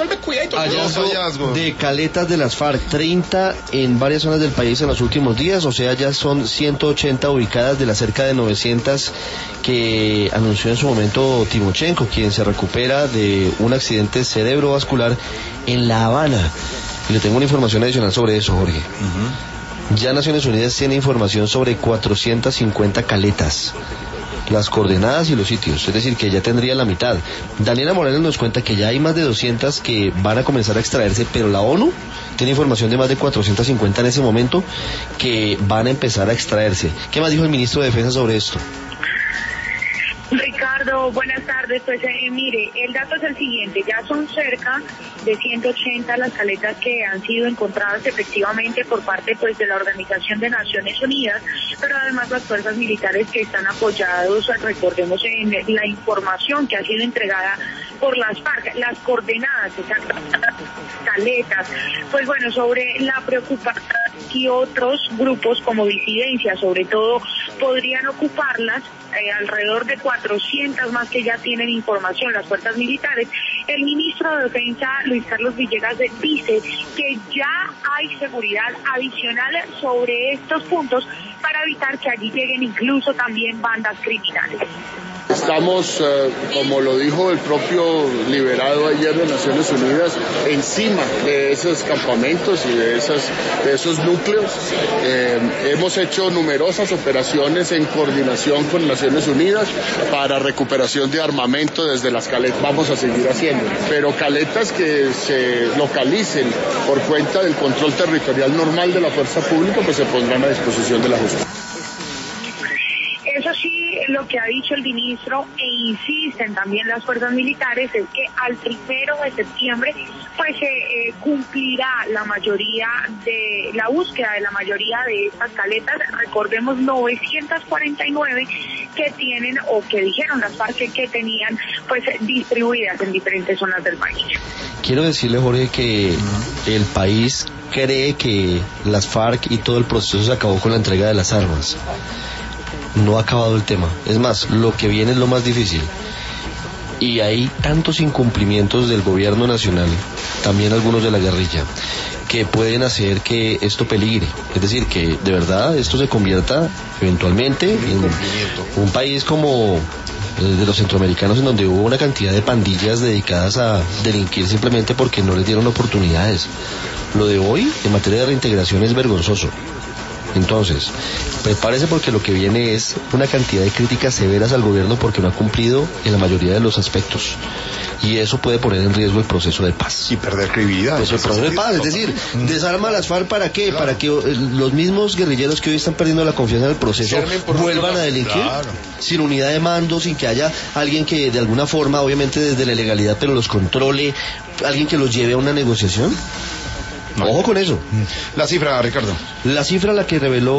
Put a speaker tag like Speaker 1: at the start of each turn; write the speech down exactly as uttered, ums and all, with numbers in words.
Speaker 1: vuelve cuidadito.
Speaker 2: Hallazgo de caletas de las FARC, treinta en varias zonas del país en los últimos días, o sea, ya son ciento ochenta ubicadas de las cerca de novecientas que anunció en su momento Timochenko, quien se recupera de un accidente cerebrovascular en La Habana. Y le tengo una información adicional sobre eso, Jorge. Uh-huh. Ya Naciones Unidas tiene información sobre cuatrocientas cincuenta caletas, las coordenadas y los sitios, es decir, que ya tendría la mitad. Daniela Morales nos cuenta que ya hay más de doscientas que van a comenzar a extraerse, pero la ONU tiene información de más de cuatrocientas cincuenta en ese momento que van a empezar a extraerse. ¿Qué más dijo el ministro de Defensa sobre esto?
Speaker 3: Ricardo, buenas tardes. Pues eh, mire, el dato es el siguiente: ya son cerca de ciento ochenta las caletas que han sido encontradas efectivamente por parte pues de la Organización de Naciones Unidas, pero además las fuerzas militares que están apoyados, recordemos, en la información que ha sido entregada por las FARC, las coordenadas, esas caletas. Pues bueno, sobre la preocupación y otros grupos como disidencia, sobre todo, podrían ocuparlas, eh, alrededor de cuatrocientas más que ya tienen información las fuerzas militares. El ministro de Defensa, Luis Carlos Villegas, dice que ya hay seguridad adicional sobre estos puntos para evitar que allí lleguen incluso también bandas criminales.
Speaker 4: Estamos, eh, como lo dijo el propio liberado ayer de Naciones Unidas, encima de esos campamentos y de, esas, de esos núcleos. Eh, hemos hecho numerosas operaciones en coordinación con Naciones Unidas para recuperación de armamento desde las caletas. Vamos a seguir haciendo, pero caletas que se localicen por cuenta del control territorial normal de la fuerza pública, pues se pondrán a disposición de la justicia.
Speaker 3: Eso sí, lo que ha dicho el ministro, e insisten también las fuerzas militares, es que al primero de septiembre pues se eh, cumplirá la mayoría de la búsqueda de la mayoría de estas caletas. Recordemos, novecientas cuarenta y nueve que tienen o que dijeron las FARC que tenían pues distribuidas en diferentes zonas del país.
Speaker 2: Quiero decirle, Jorge, que el país cree que las FARC y todo el proceso se acabó con la entrega de las armas. No ha acabado el tema. Es más, lo que viene es lo más difícil. Y hay tantos incumplimientos del gobierno nacional, también algunos de la guerrilla, que pueden hacer que esto peligre. Es decir, que de verdad esto se convierta eventualmente en un país como de los centroamericanos, en donde hubo una cantidad de pandillas dedicadas a delinquir simplemente porque no les dieron oportunidades. Lo de hoy, en materia de reintegración, es vergonzoso. Entonces, prepárese porque lo que viene es una cantidad de críticas severas al gobierno porque no ha cumplido en la mayoría de los aspectos. Y eso puede poner en riesgo el proceso de paz.
Speaker 1: Y perder credibilidad.
Speaker 2: Pues el proceso de paz, es decir, desarma a las FARC, ¿para qué? Claro. Para que los mismos guerrilleros que hoy están perdiendo la confianza en el proceso vuelvan a delinquir, claro, sin unidad de mando, sin que haya alguien que de alguna forma, obviamente desde la ilegalidad, pero los controle, alguien que los lleve a una negociación. No. Ojo con eso.
Speaker 1: La cifra, Ricardo.
Speaker 2: La cifra la que reveló